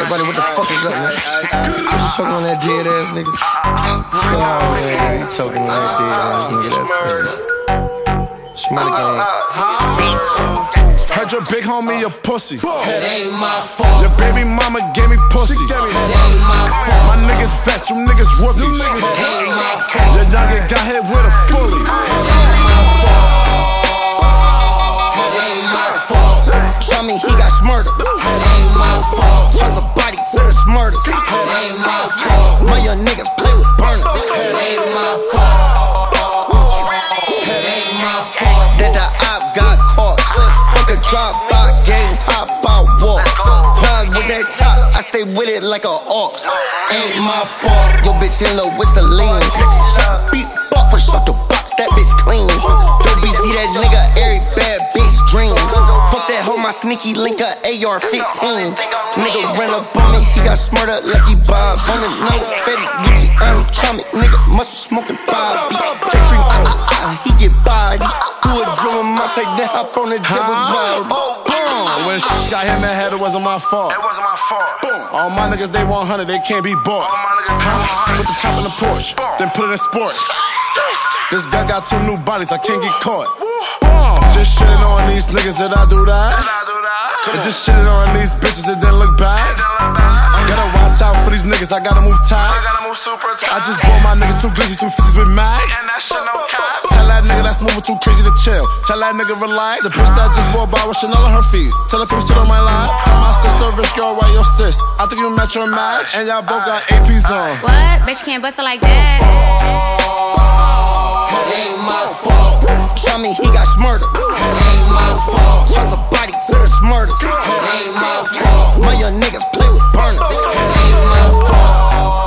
Everybody, what the fuck is up, man? You choking on that dead ass nigga? Oh, man, you choking on that dead ass nigga, that's crazy. Schmatter gang. Heard your big homie a pussy. It ain't my fault. Your baby mama gave me pussy. It ain't my fault. My niggas vets, you niggas rookies. It ain't my fault. Your youngin' got hit with a fully. It ain't my fault. It ain't my fault. Try me, he got smurdered. It ain't my fault. Toss a body to the smurder. It ain't my fault. My young niggas play with burners. It ain't my fault. It ain't my fault. That the op got caught. Fuck a drop by game, hop out, walk. Hug with that chop, I stay with it like a ox. Ain't my fault, your bitch in love with Celine. Beat buck for shut the box, that bitch clean. Don't be see that nigga, every bad bitch dream. Fuck that hoe, my sneaky link a AR-15. Nigga ran up on me, he got smarter, lucky Bob. On his nose, Fetty, Gucci, I'm chummy. Nigga muscle smoking Bobby. That stream, he get body. Do a drill in my face, then hop on the jet with Bobby. When shh got hit in the head, it wasn't my fault. It wasn't my fault. All my niggas, they 100, they can't be bought. All my niggas, Put the chop in the Porsche, then put it in sport. This guy got 2 new bodies, I can't get caught. Just shitting on these niggas, did I do that? And just shitting on these bitches, it didn't look bad. Gotta watch out for these niggas, I gotta move tight. I just bought my niggas 2 glizzies, 2 50s with mags. Tell that nigga that's moving too crazy to chill. Tell that nigga relax. The bitch that just bought by with Chanel on her feet. Tell her come sit on my lap. Tell my sister, rich girl, why your sis? I think you met your match, and y'all both got APs on. What? Bitch, you can't bust it like that. It ain't my fault. Try me, he got smurdered. It ain't my fault. Toss a body to the smurder. It ain't my fault. My young niggas play with burners. It ain't my fault.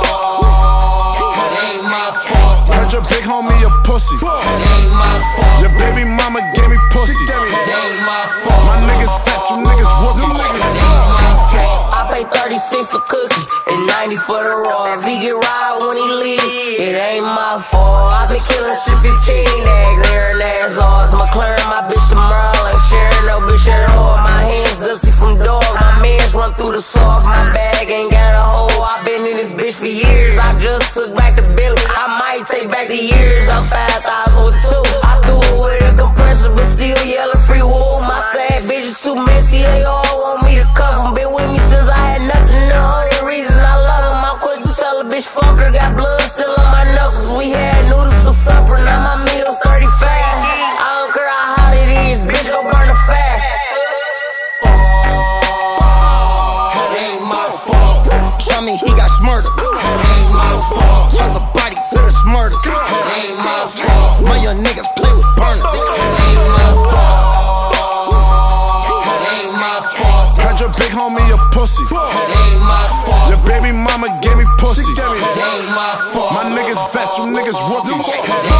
It ain't my fault. Heard your big homie a pussy. It ain't my fault. Your baby mama gave me pussy. It ain't my fault. My niggas vets, you niggas rookies. It ain't my fault. I pay 30 cents for cookie and 90 for the raw. If he get ride when he leave, it ain't my fault. I been killing since 15, eggs, airing ass off. McLaren, my bitch tomorrow, like sharing no bitch at all. My hands dusty from dog, my mans run through the soft. My bag ain't got a hole, I been in this bitch for years. I just took back the bill, I might take back the years. I'm 5,000 with 2. I threw it with a compressor, but still yelling free wool. My sad bitches too messy, they all want me to cuff them. Been with me since I had nothing, the only reason I love them. I'm quick to tell a bitch fuck her, got blood still on my knuckles. We had noodles for supper, now my meal's 35. I don't care how hot it is, bitch, go burn the fat. It ain't my fault. Try me, he got smurdered. It ain't my fault. Toss a body to the smurder. It ain't my fault. My young niggas play with burners. It ain't my fault. It ain't my fault. Heard your big homie a pussy. It ain't my fault. Your baby mama gave me pussy. It ain't my fault. My niggas vets, you niggas rookies. It ain't